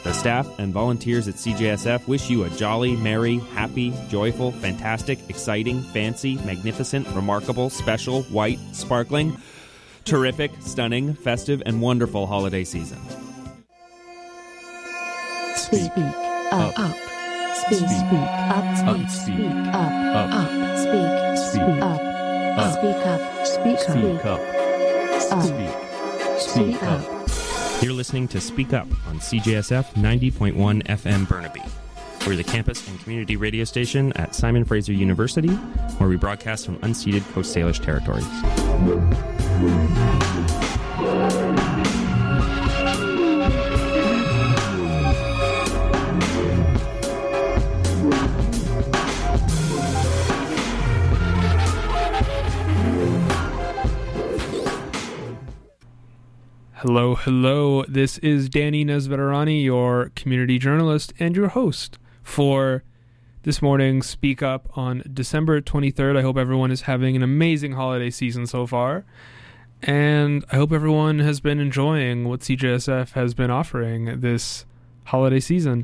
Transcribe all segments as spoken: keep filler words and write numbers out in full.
The staff and volunteers at C J S F wish you a jolly, merry, happy, joyful, fantastic, exciting, fancy, magnificent, remarkable, special, white, sparkling, terrific, stunning, festive, and wonderful holiday season. Speak up, up. Speak, speak up, speak, speak up, up, speak, speak up, up, speak up, speak up, Speak, speak up. You're listening to Speak Up on C J S F ninety point one F M Burnaby. We're the campus and community radio station at Simon Fraser University, where we broadcast from unceded Coast Salish territories. Hello, hello. This is Danny Nesveterani, your community journalist and your host for this morning's Speak Up on December twenty-third. I hope everyone is having an amazing holiday season so far, and I hope everyone has been enjoying what C J S F has been offering this holiday season.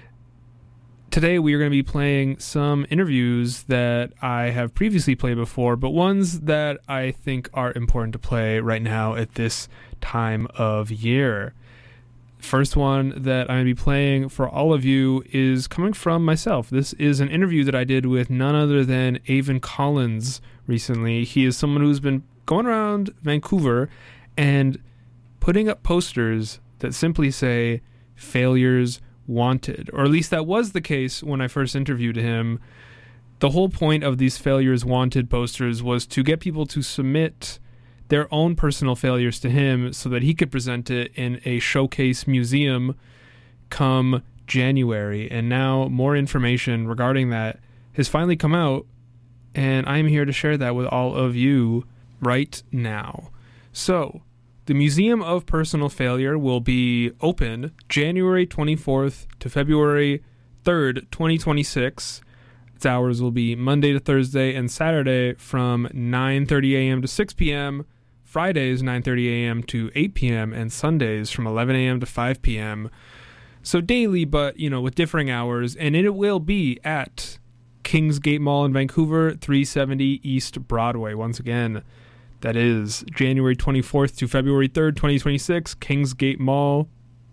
Today we are going to be playing some interviews that I have previously played before, but ones that I think are important to play right now at this time of year. First one that I'm going to be playing for all of you is coming from myself. This is an interview that I did with none other than Avon Collins recently. He is someone who's been going around Vancouver and putting up posters that simply say failures wanted, or at least that was the case when I first interviewed him. The whole point of these failures wanted posters was to get people to submit their own personal failures to him so that he could present it in a showcase museum come January. And now more information regarding that has finally come out, and I'm here to share that with all of you right now. So, the Museum of Personal Failure will be open January twenty-fourth to February third, twenty twenty-six. Its hours will be Monday to Thursday and Saturday from nine thirty a.m. to six p.m., Fridays nine thirty a.m. to eight p.m., and Sundays from eleven a.m. to five p.m. So daily, but, you know, with differing hours, and it will be at Kingsgate Mall in Vancouver, three seventy East Broadway. Once again, that is January twenty-fourth to February third, twenty twenty-six, Kingsgate Mall,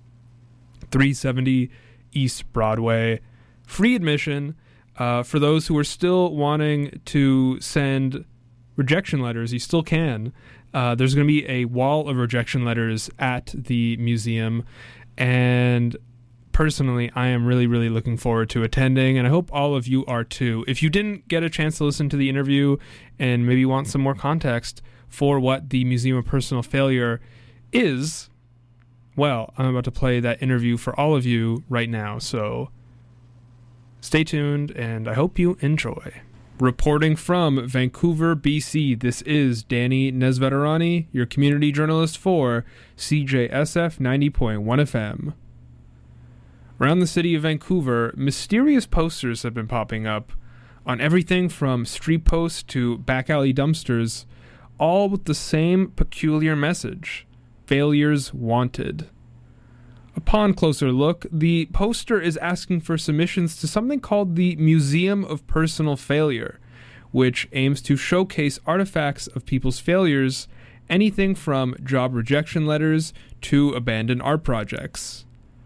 three seventy East Broadway. Free admission. Uh, for those who are still wanting to send rejection letters, you still can. Uh, there's going to be a wall of rejection letters at the museum, and personally, I am really, really looking forward to attending, and I hope all of you are too. If you didn't get a chance to listen to the interview and maybe want some more context for what the Museum of Personal Failure is, well, I'm about to play that interview for all of you right now, so stay tuned, and I hope you enjoy. Reporting from Vancouver, B C, this is Danny Nesveterani, your community journalist for C J S F ninety point one F M. Around the city of Vancouver, mysterious posters have been popping up on everything from street posts to back alley dumpsters, all with the same peculiar message: failures wanted. Upon closer look, the poster is asking for submissions to something called the Museum of Personal Failure, which aims to showcase artifacts of people's failures, anything from job rejection letters to abandoned art projects.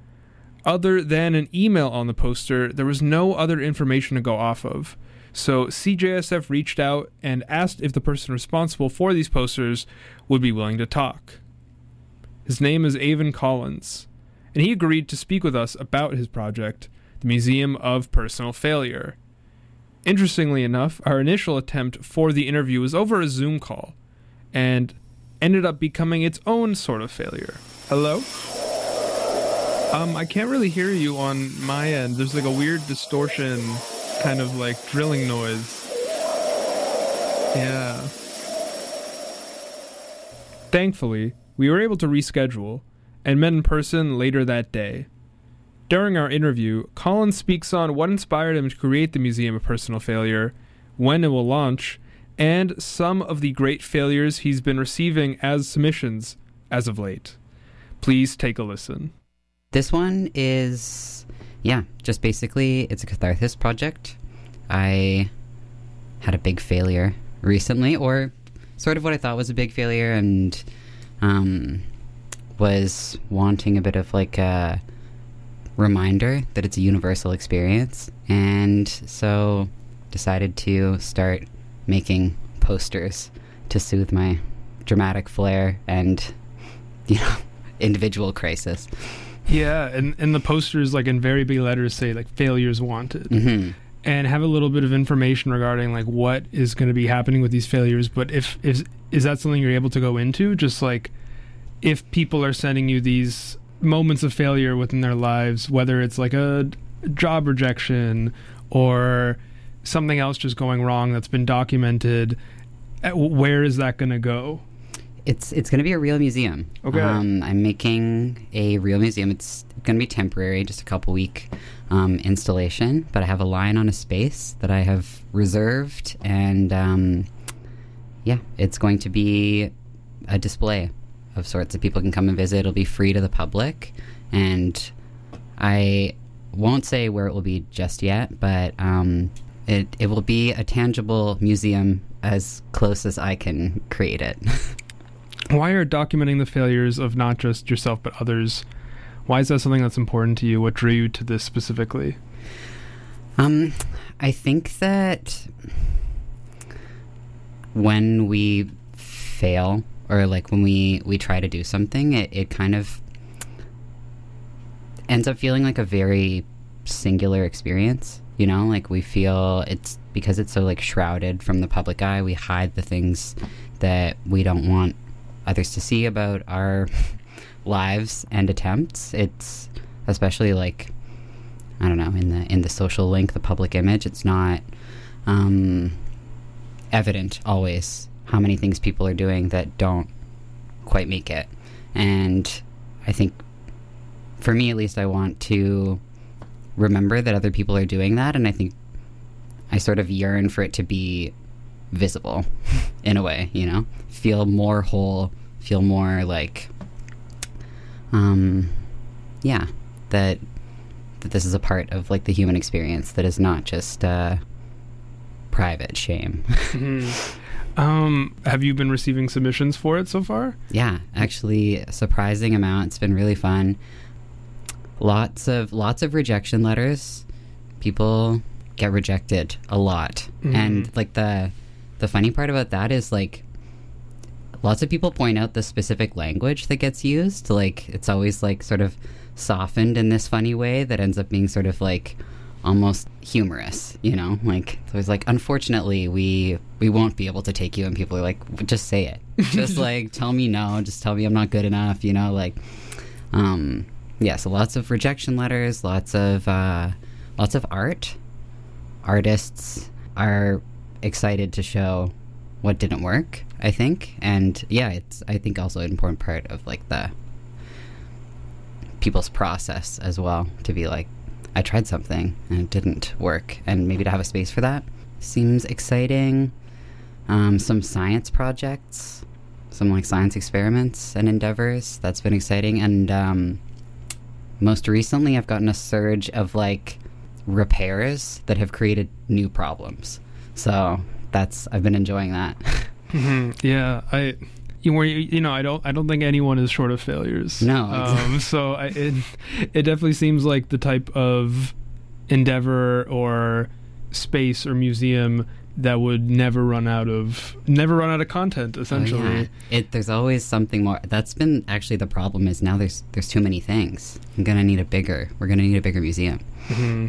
Other than an email on the poster, there was no other information to go off of. So C J S F reached out and asked if the person responsible for these posters would be willing to talk. His name is Avon Collins, and he agreed to speak with us about his project, the Museum of Personal Failure. Interestingly enough, our initial attempt for the interview was over a Zoom call, and ended up becoming its own sort of failure. Hello? Um, I can't really hear you on my end. There's like a weird distortion, kind of like drilling noise. Yeah. Thankfully, we were able to reschedule and met in person later that day. During our interview, Collins speaks on what inspired him to create the Museum of Personal Failure, when it will launch, and some of the great failures he's been receiving as submissions as of late. Please take a listen. this one is, yeah, just basically it's a catharsis project. I had a big failure recently, or sort of what I thought was a big failure, and um, was wanting a bit of like a reminder that it's a universal experience, and so decided to start making posters to soothe my dramatic flair and, you know, individual crisis. Yeah, and, and the posters, like in very big letters, say like failures wanted. Mm-hmm. And have a little bit of information regarding like what is going to be happening with these failures. But if, if is that something you're able to go into? Just like if people are sending you these moments of failure within their lives, whether it's like a job rejection or something else just going wrong that's been documented, where is that going to go? It's it's going to be a real museum. Okay. Um, I'm making a real museum. It's going to be temporary, just a couple week um, installation, but I have a line on a space that I have reserved, and um, yeah, it's going to be a display of sorts that people can come and visit. It'll be free to the public, and I won't say where it will be just yet, but um, it it will be a tangible museum as close as I can create it. Why are documenting the failures of not just yourself but others, why is that something that's important to you? What drew you to this specifically? Um, I think that when we fail, or like when we, we try to do something, it, it kind of ends up feeling like a very singular experience, you know? Like we feel it's, because it's so like shrouded from the public eye, we hide the things that we don't want others to see about our lives and attempts. It's especially like, I don't know, in the in the social link, the public image, it's not um, evident always how many things people are doing that don't quite make it. And I think, for me at least, I want to remember that other people are doing that, and I think I sort of yearn for it to be visible in a way, you know? Feel more whole, feel more like, um, yeah, that that this is a part of like the human experience that is not just uh, private shame. Mm-hmm. Um, have you been receiving submissions for it so far? Yeah, actually, a surprising amount. It's been really fun. Lots of lots of rejection letters. People get rejected a lot, mm-hmm. and like the the funny part about that is like lots of people point out the specific language that gets used. Like it's always like sort of softened in this funny way that ends up being sort of like almost humorous, you know? Like it's always like, unfortunately, we we won't be able to take you, and people are like, just say it. Just like tell me no, just tell me I'm not good enough, you know, like um yeah, so lots of rejection letters, lots of uh lots of art. Artists are excited to show what didn't work, I think. And yeah, it's I think also an important part of like the people's process as well, to be like, I tried something and it didn't work, and maybe to have a space for that seems exciting. Um, some science projects, some like science experiments and endeavors, that's been exciting. And um, most recently I've gotten a surge of like repairs that have created new problems, so that's I've been enjoying that. Mm-hmm. Yeah, I you were you know I don't I don't think anyone is short of failures. No, um, so I, it it definitely seems like the type of endeavor or space or museum that would never run out of never run out of content, essentially. Oh, yeah. It there's always something more. That's been actually the problem, is now there's there's too many things. I'm gonna need a bigger we're gonna need a bigger museum. Mm-hmm.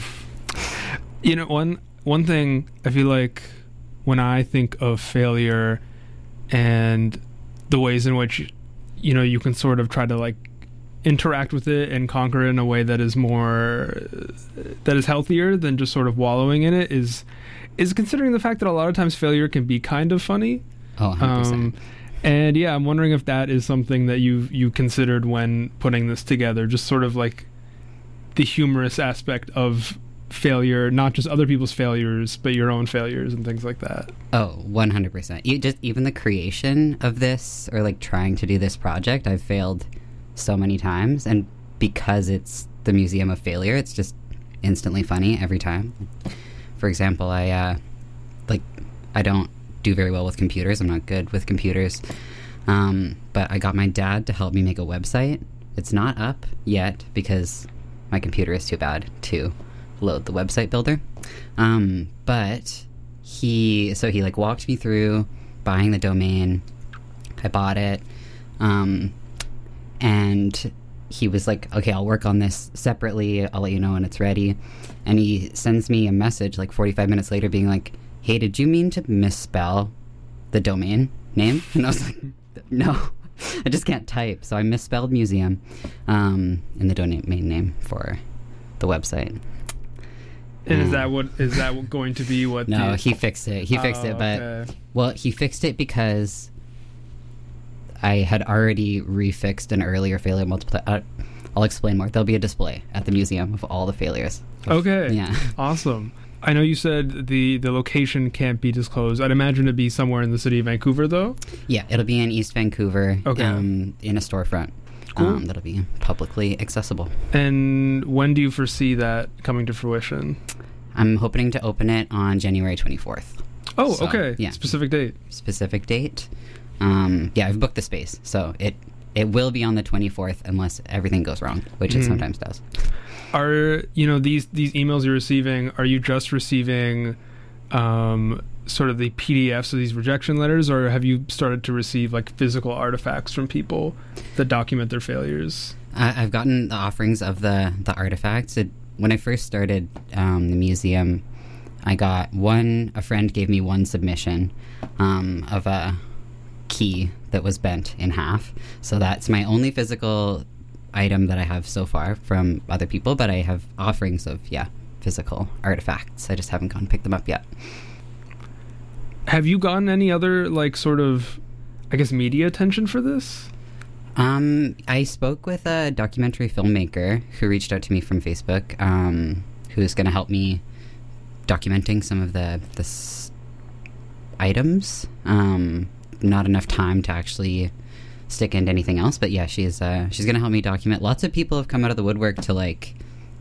You know, one one thing I feel like when I think of failure and the ways in which, you know, you can sort of try to like interact with it and conquer it in a way that is more that is healthier than just sort of wallowing in it, is is considering the fact that a lot of times failure can be kind of funny. Oh, one hundred percent. Um, and yeah, I'm wondering if that is something that you you considered when putting this together, just sort of like the humorous aspect of failure, not just other people's failures, but your own failures and things like that. Oh, one hundred percent. You just even the creation of this, or like trying to do this project, I've failed so many times, and because it's the Museum of Failure, it's just instantly funny every time. For example, I uh, like I don't do very well with computers. I'm not good with computers. Um, but I got my dad to help me make a website. It's not up yet because my computer is too bad to load the website builder. Um, but he, so he like walked me through buying the domain. I bought it. Um, and he was like, okay, I'll work on this separately. I'll let you know when it's ready. And he sends me a message like forty-five minutes later being like, hey, did you mean to misspell the domain name? And I was like, no, I just can't type. So I misspelled museum um, in the domain name for the website. And um, is that what is that going to be what? No, the, he fixed it. He fixed oh, it, but okay. well, he fixed it because I had already refixed an earlier failure multiple. Uh, I'll explain more. There'll be a display at the museum of all the failures. Okay. Yeah. Awesome. I know you said the, the location can't be disclosed. I'd imagine it'd be somewhere in the city of Vancouver, though. Yeah, it'll be in East Vancouver. Okay. Um, in a storefront. Cool. Um, that'll be publicly accessible. And when do you foresee that coming to fruition? I'm hoping to open it on January twenty-fourth. Oh, So, okay. yeah. Specific date. Specific date. Um, yeah, I've booked the space, so it it will be on the twenty-fourth unless everything goes wrong, which Mhm. it sometimes does. Are you know these these emails you're receiving? Are you just receiving um, sort of the P D Fs of these rejection letters, or have you started to receive like physical artifacts from people that document their failures? I, I've gotten the offerings of the the artifacts. It, when I first started um, the museum, I got one. A friend gave me one submission um, of a key that was bent in half. So that's my only physical item that I have so far from other people, but I have offerings of yeah physical artifacts. I just haven't gone and picked them up yet. Have you gotten any other like sort of I guess media attention for this? Um, I spoke with a documentary filmmaker who reached out to me from Facebook, um, who's going to help me documenting some of the the s- items. Um, not enough time to actually stick into anything else, but yeah, she's uh, she's gonna help me document. Lots of people have come out of the woodwork to like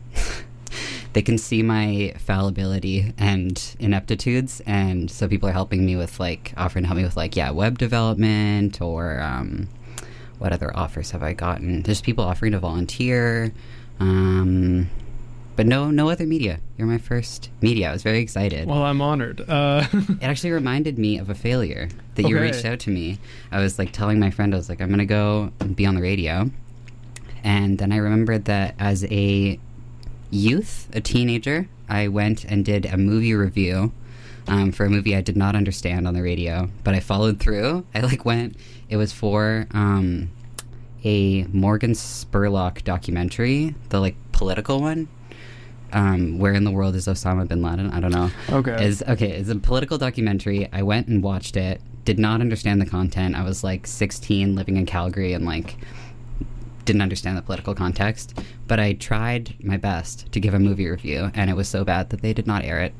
they can see my fallibility and ineptitudes, and so people are helping me with like offering to help me with like yeah web development or um, what other offers have I gotten? There's people offering to volunteer, um, but no no other media. You're my first media. I was very excited. Well, I'm honored. Uh, It actually reminded me of a failure that you Okay. reached out to me. I was like telling my friend, I was like, I'm going to go and be on the radio. And then I remembered that as a youth, a teenager, I went and did a movie review um, for a movie I did not understand on the radio, but I followed through. I like went, it was for um, a Morgan Spurlock documentary, the like political one. Um, where in the world is Osama bin Laden? I don't know. Okay. Is okay. It's a political documentary. I went and watched it. Did not understand the content. I was like sixteen, living in Calgary, and like didn't understand the political context. But I tried my best to give a movie review, and it was so bad that they did not air it.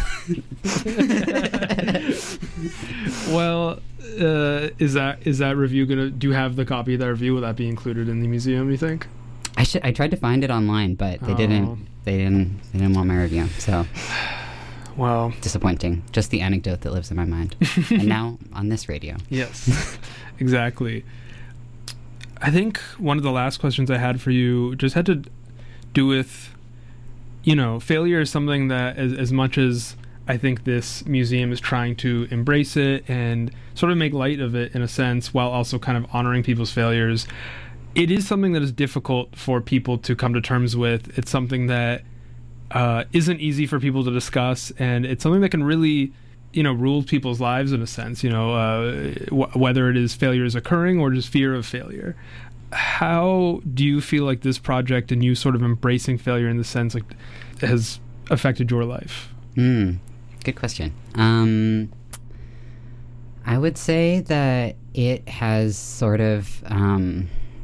well, uh, is that is that review gonna? Do you have the copy of that review? Will that be included in the museum? You think? I should. I tried to find it online, but they Oh. didn't. They didn't. They didn't want my review. So Well, disappointing. Just the anecdote that lives in my mind. And now on this radio. yes, exactly. I think one of the last questions I had for you just had to do with, you know, failure is something that as, as much as I think this museum is trying to embrace it and sort of make light of it in a sense, while also kind of honoring people's failures, it is something that is difficult for people to come to terms with. It's something that uh, isn't easy for people to discuss, and it's something that can really, you know, rule people's lives in a sense, you know, uh, wh- whether it is failures occurring or just fear of failure. How do you feel like this project and you sort of embracing failure in the sense like has affected your life? Hmm. Good question. Um, I would say that it has sort of um,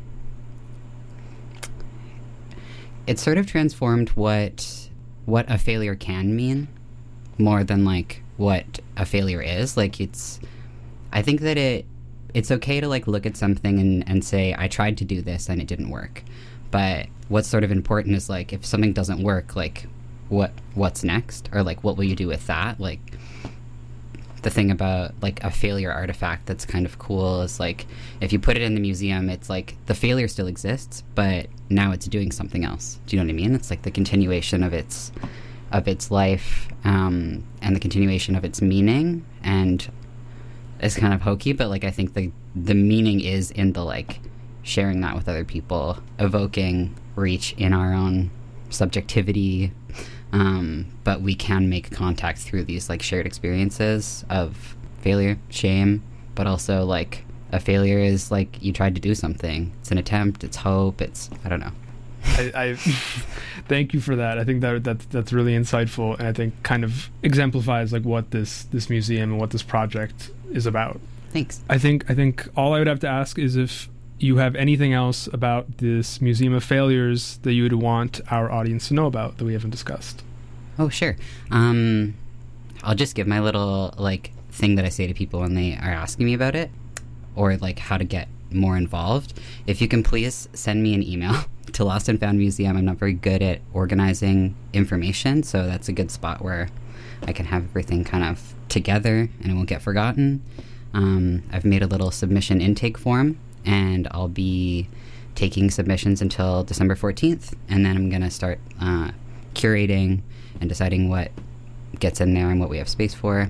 it sort of transformed what what a failure can mean more than like what a failure is. Like it's, I think that it it's okay to like look at something and, and say I tried to do this and it didn't work, But what's sort of important is like, if something doesn't work, like what what's next, or like what will you do with that? Like the thing about like a failure artifact that's kind of cool is like, if you put it in the museum, it's like the failure still exists, but now it's doing something else. Do you know what I mean? It's like the continuation of its of its life, um, and the continuation of its meaning. And it's kind of hokey, but like I think the the meaning is in the like sharing that with other people, evoking reach in our own subjectivity, um, but we can make contact through these like shared experiences of failure, shame, but also like a failure is like you tried to do something. It's an attempt, it's hope, it's, I don't know. I, I thank you for that. I think that that's that's really insightful, and I think kind of exemplifies like what this this museum and what this project is about. Thanks. I think I think all I would have to ask is if you have anything else about this Museum of Failures that you would want our audience to know about that we haven't discussed. Oh, sure. Um, I'll just give my little like thing that I say to people when they are asking me about it, or like how to get more involved. If you can please send me an email to Lost and Found Museum. I'm not very good at organizing information, so that's a good spot where I can have everything kind of together and it won't get forgotten. Um, I've made a little submission intake form, and I'll be taking submissions until December fourteenth, and then I'm going to start uh, curating and deciding what gets in there and what we have space for.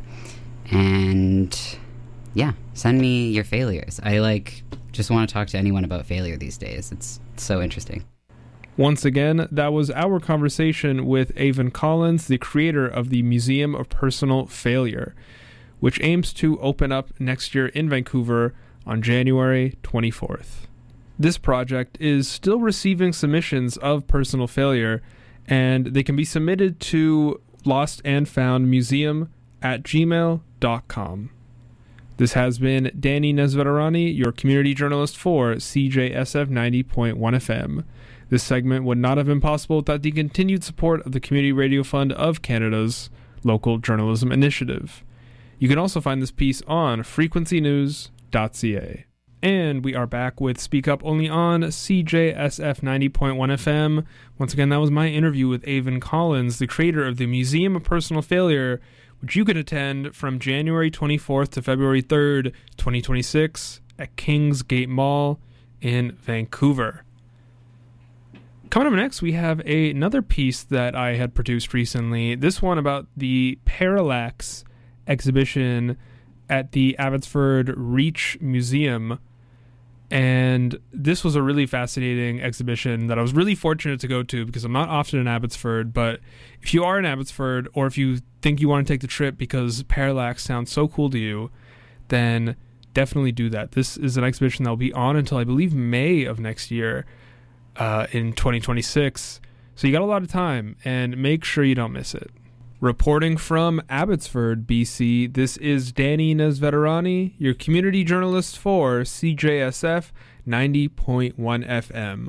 And yeah, send me your failures. I like just want to talk to anyone about failure these days. It's so interesting. Once again, that was our conversation with Avon Collins, the creator of the Museum of Personal Failure, which aims to open up next year in Vancouver on January twenty-fourth. This project is still receiving submissions of personal failure, and they can be submitted to lost and found museum at gmail dot com. This has been Danny Nesvetarani, your community journalist for C J S F ninety point one F M. This segment would not have been possible without the continued support of the Community Radio Fund of Canada's local journalism initiative. You can also find this piece on frequency news dot c a. And we are back with Speak Up only on C J S F ninety point one F M. Once again, that was my interview with Avon Collins, the creator of the Museum of Personal Failure, which you can attend from January twenty-fourth to February third, twenty twenty-six at Kingsgate Mall in Vancouver. Coming up next, we have a, another piece that I had produced recently, this one about the Parallax exhibition at the Abbotsford Reach Museum. And this was a really fascinating exhibition that I was really fortunate to go to because I'm not often in Abbotsford. But if you are in Abbotsford, or if you think you want to take the trip because Parallax sounds so cool to you, then definitely do that. This is an exhibition that will be on until I believe May of next year, uh, in twenty twenty-six. So you got a lot of time, and make sure you don't miss it. Reporting from Abbotsford, B C, this is Danny Nesvetarani, your community journalist for C J S F ninety point one F M.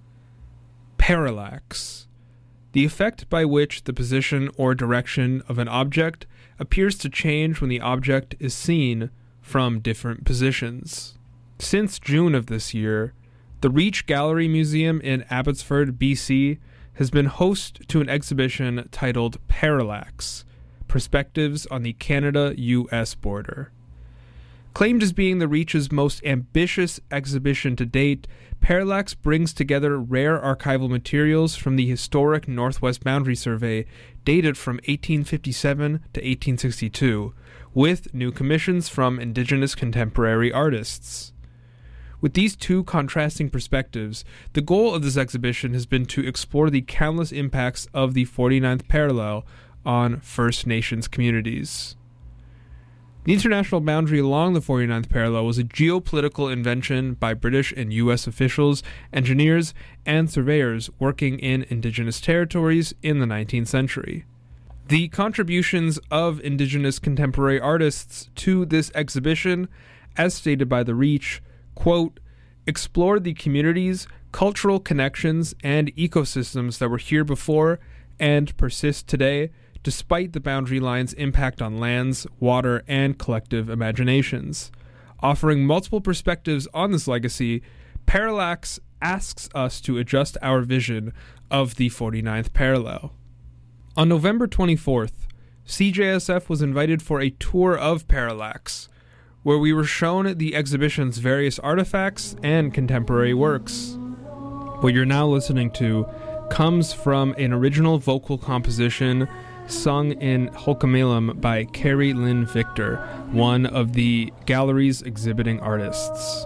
Parallax. The effect by which the position or direction of an object appears to change when the object is seen from different positions. Since June of this year, the Reach Gallery Museum in Abbotsford, B C, has been host to an exhibition titled Parallax, Perspectives on the Canada-U S Border. Claimed as being the Reach's most ambitious exhibition to date, Parallax brings together rare archival materials from the historic Northwest Boundary Survey dated from eighteen fifty-seven to eighteen sixty-two, with new commissions from Indigenous contemporary artists. With these two contrasting perspectives, the goal of this exhibition has been to explore the countless impacts of the forty-ninth parallel on First Nations communities. The international boundary along the forty-ninth parallel was a geopolitical invention by British and U S officials, engineers, and surveyors working in Indigenous territories in the nineteenth century. The contributions of Indigenous contemporary artists to this exhibition, as stated by the Reach, quote, explored the communities, cultural connections, and ecosystems that were here before and persist today, despite the boundary line's impact on lands, water, and collective imaginations. Offering multiple perspectives on this legacy, Parallax asks us to adjust our vision of the forty-ninth parallel. On November twenty-fourth, C J S F was invited for a tour of Parallax, where we were shown the exhibition's various artifacts and contemporary works. What you're now listening to comes from an original vocal composition sung in Hulkamelam by Carrie Lynn Victor, one of the gallery's exhibiting artists.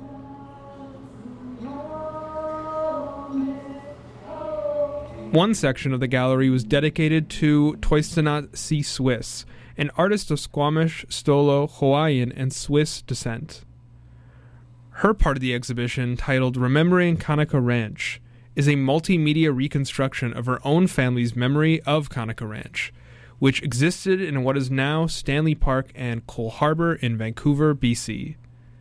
One section of the gallery was dedicated to Toistanat C. Swiss, an artist of Squamish, Stolo, Hawaiian, and Swiss descent. Her part of the exhibition, titled Remembering Kanaka Ranch, is a multimedia reconstruction of her own family's memory of Kanaka Ranch, which existed in what is now Stanley Park and Cole Harbor in Vancouver, B C.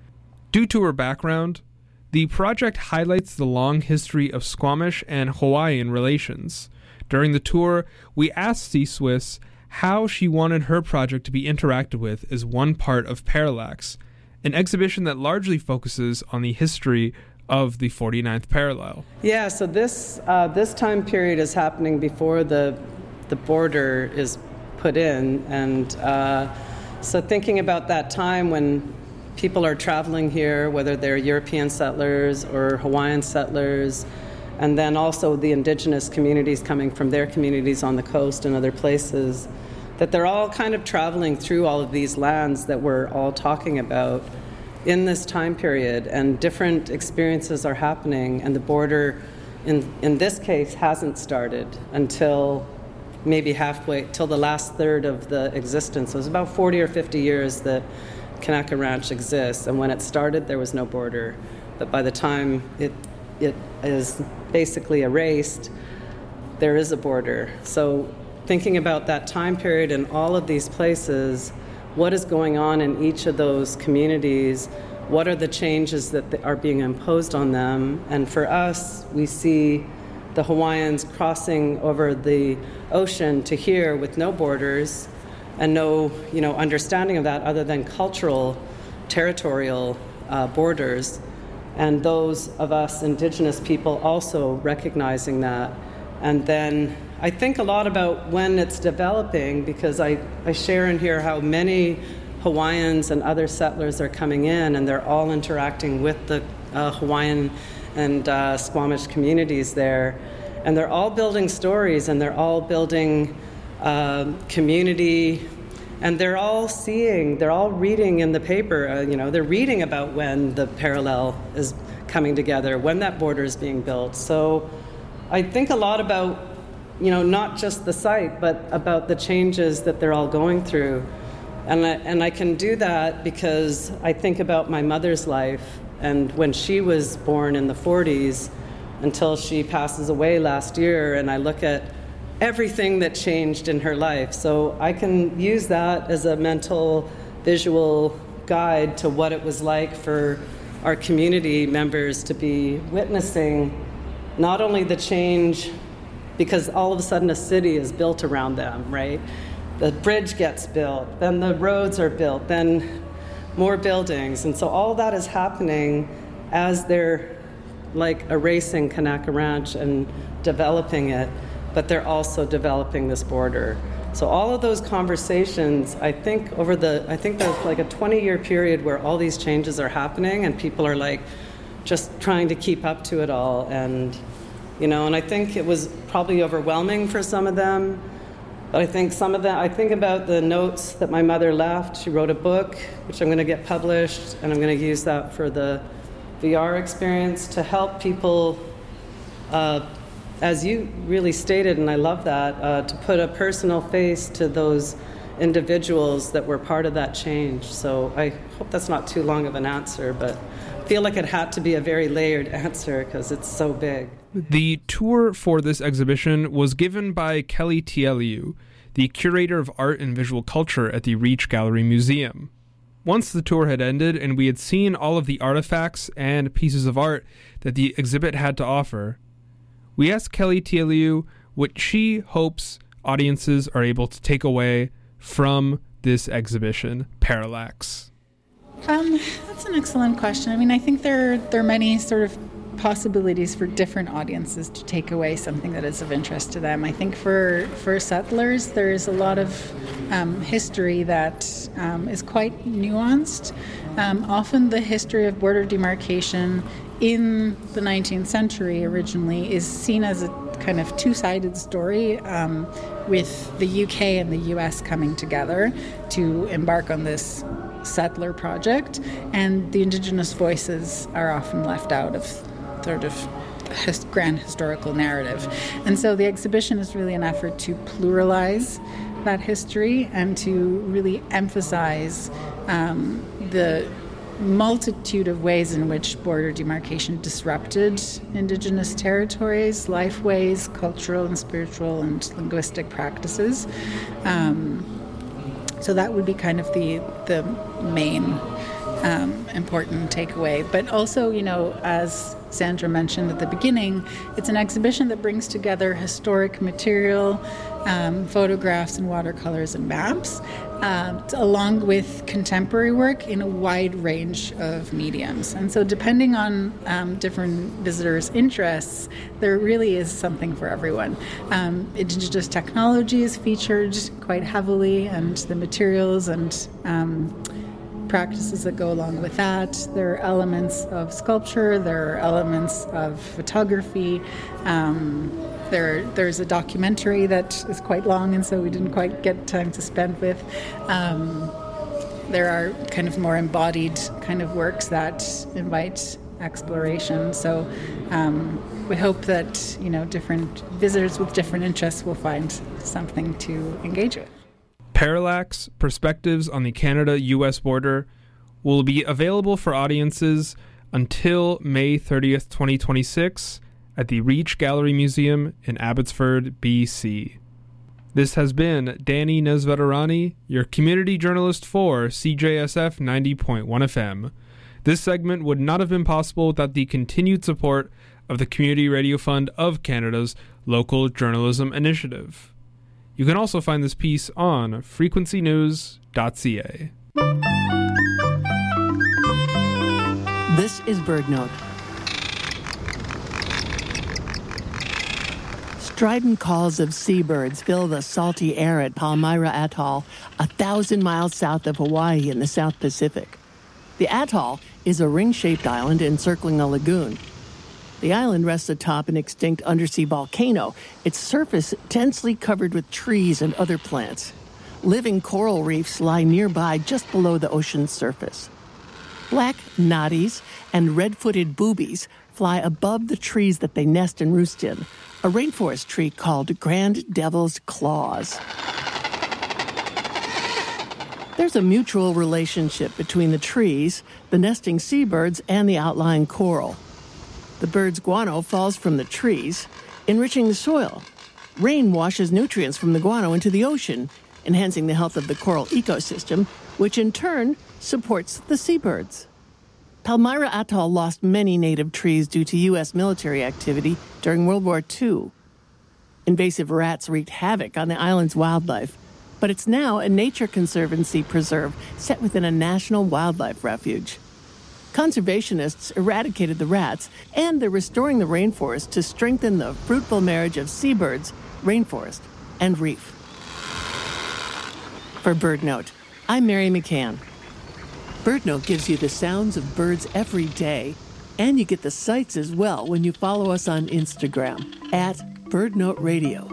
Due to her background, the project highlights the long history of Squamish and Hawaiian relations. During the tour, we asked C. Swiss how she wanted her project to be interacted with as one part of Parallax, an exhibition that largely focuses on the history of the forty-ninth parallel. Yeah, so this uh, this time period is happening before the the border is put in, and uh, so thinking about that time when people are traveling here, whether they're European settlers or Hawaiian settlers, and then also the indigenous communities coming from their communities on the coast and other places, that they're all kind of traveling through all of these lands that we're all talking about in this time period, and different experiences are happening, and the border in in this case hasn't started until maybe halfway, till the last third of the existence. So it's about forty or fifty years that Kanaka Ranch exists, and when it started there was no border, but by the time it it is basically erased, there is a border. So thinking about that time period in all of these places, what is going on in each of those communities, what are the changes that are being imposed on them, and for us, we see the Hawaiians crossing over the ocean to here with no borders and no, you know, understanding of that other than cultural, territorial uh, borders, and those of us indigenous people also recognizing that. And then I think a lot about when it's developing, because I, I share in here how many Hawaiians and other settlers are coming in, and they're all interacting with the uh, Hawaiian and uh, Squamish communities there. And they're all building stories, and they're all building uh, community, and they're all seeing, they're all reading in the paper, uh, you know, they're reading about when the parallel is coming together, when that border is being built. So I think a lot about, you know, not just the site, but about the changes that they're all going through. And I, and I can do that because I think about my mother's life, and when she was born in the forties until she passes away last year, and I look at everything that changed in her life. So I can use that as a mental, visual guide to what it was like for our community members to be witnessing not only the change, because all of a sudden a city is built around them, right? The bridge gets built, then the roads are built, then more buildings. And so all that is happening as they're like erasing Kanaka Ranch and developing it, but they're also developing this border. So all of those conversations, I think over the, I think there's like a twenty-year period where all these changes are happening, and people are like just trying to keep up to it all. And, you know, and I think it was probably overwhelming for some of them. But I think some of that, I think about the notes that my mother left. She wrote a book, which I'm going to get published, and I'm going to use that for the V R experience to help people, uh, as you really stated, and I love that, uh, to put a personal face to those individuals that were part of that change. So I hope that's not too long of an answer, but I feel like it had to be a very layered answer because it's so big. The tour for this exhibition was given by Kelly Tieliu, the curator of art and visual culture at the Reach Gallery Museum. Once the tour had ended and we had seen all of the artifacts and pieces of art that the exhibit had to offer, we asked Kelly Tieliu what she hopes audiences are able to take away from this exhibition, Parallax. Um, that's an excellent question. I mean, I think there there are many sort of possibilities for different audiences to take away something that is of interest to them. I think for, for settlers, there is a lot of um, history that um, is quite nuanced. Um, often the history of border demarcation in the nineteenth century originally is seen as a kind of two-sided story, um, with the U K and the U S coming together to embark on this settler project, and the Indigenous voices are often left out of sort of his grand historical narrative. And so the exhibition is really an effort to pluralize that history and to really emphasize um, the multitude of ways in which border demarcation disrupted Indigenous territories, lifeways, cultural and spiritual and linguistic practices. Um, so that would be kind of the the main um, important takeaway. But also, you know, as Sandra mentioned at the beginning, it's an exhibition that brings together historic material, um, photographs and watercolors and maps, uh, along with contemporary work in a wide range of mediums. And so depending on um, different visitors' interests, there really is something for everyone. Um, Indigenous technology is featured quite heavily, and the materials and um, practices that go along with that. There are elements of sculpture, there are elements of photography. Um, there, there's a documentary that is quite long, and so we didn't quite get time to spend with. Um, there are kind of more embodied kind of works that invite exploration. So um, we hope that, you know, different visitors with different interests will find something to engage with. Parallax, Perspectives on the Canada-U S Border will be available for audiences until May thirtieth, twenty twenty-six at the Reach Gallery Museum in Abbotsford, B C. This has been Danny Nesveterani, your community journalist for C J S F ninety point one F M. This segment would not have been possible without the continued support of the Community Radio Fund of Canada's Local Journalism Initiative. You can also find this piece on frequency news dot c a. This is BirdNote. Strident calls of seabirds fill the salty air at Palmyra Atoll, a thousand miles south of Hawaii in the South Pacific. The atoll is a ring-shaped island encircling a lagoon. The island rests atop an extinct undersea volcano, its surface densely covered with trees and other plants. Living coral reefs lie nearby just below the ocean's surface. Black noddies and red-footed boobies fly above the trees that they nest and roost in, a rainforest tree called Grand Devil's Claws. There's a mutual relationship between the trees, the nesting seabirds, and the outlying coral. The bird's guano falls from the trees, enriching the soil. Rain washes nutrients from the guano into the ocean, enhancing the health of the coral ecosystem, which in turn supports the seabirds. Palmyra Atoll lost many native trees due to U S military activity during World War Two. Invasive rats wreaked havoc on the island's wildlife, but it's now a nature conservancy preserve set within a national wildlife refuge. Conservationists eradicated the rats, and they're restoring the rainforest to strengthen the fruitful marriage of seabirds, rainforest, and reef. For BirdNote, I'm Mary McCann. BirdNote gives you the sounds of birds every day, and you get the sights as well when you follow us on Instagram at BirdNote Radio.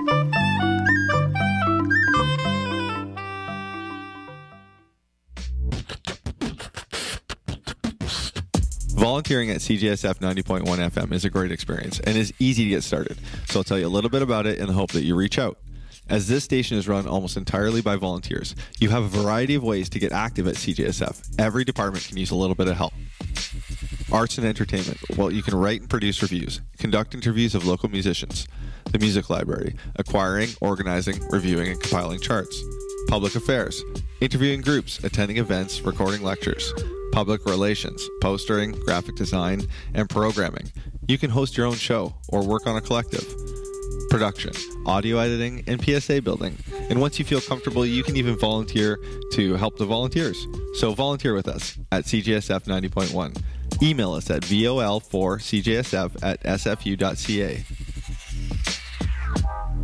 Volunteering at C J S F ninety point one F M is a great experience and is easy to get started, so I'll tell you a little bit about it in the hope that you reach out. As this station is run almost entirely by volunteers, you have a variety of ways to get active at C J S F. Every department can use a little bit of help. Arts and entertainment. Well, you can write and produce reviews, conduct interviews of local musicians, the music library, acquiring, organizing, reviewing, and compiling charts. Public affairs. Interviewing groups, attending events, recording lectures. Public relations, postering, graphic design, and programming. You can host your own show or work on a collective. Production, audio editing, and P S A building. And once you feel comfortable, you can even volunteer to help the volunteers. So volunteer with us at C J S F ninety point one. Email us at V O L four C J S F at S F U dot C A.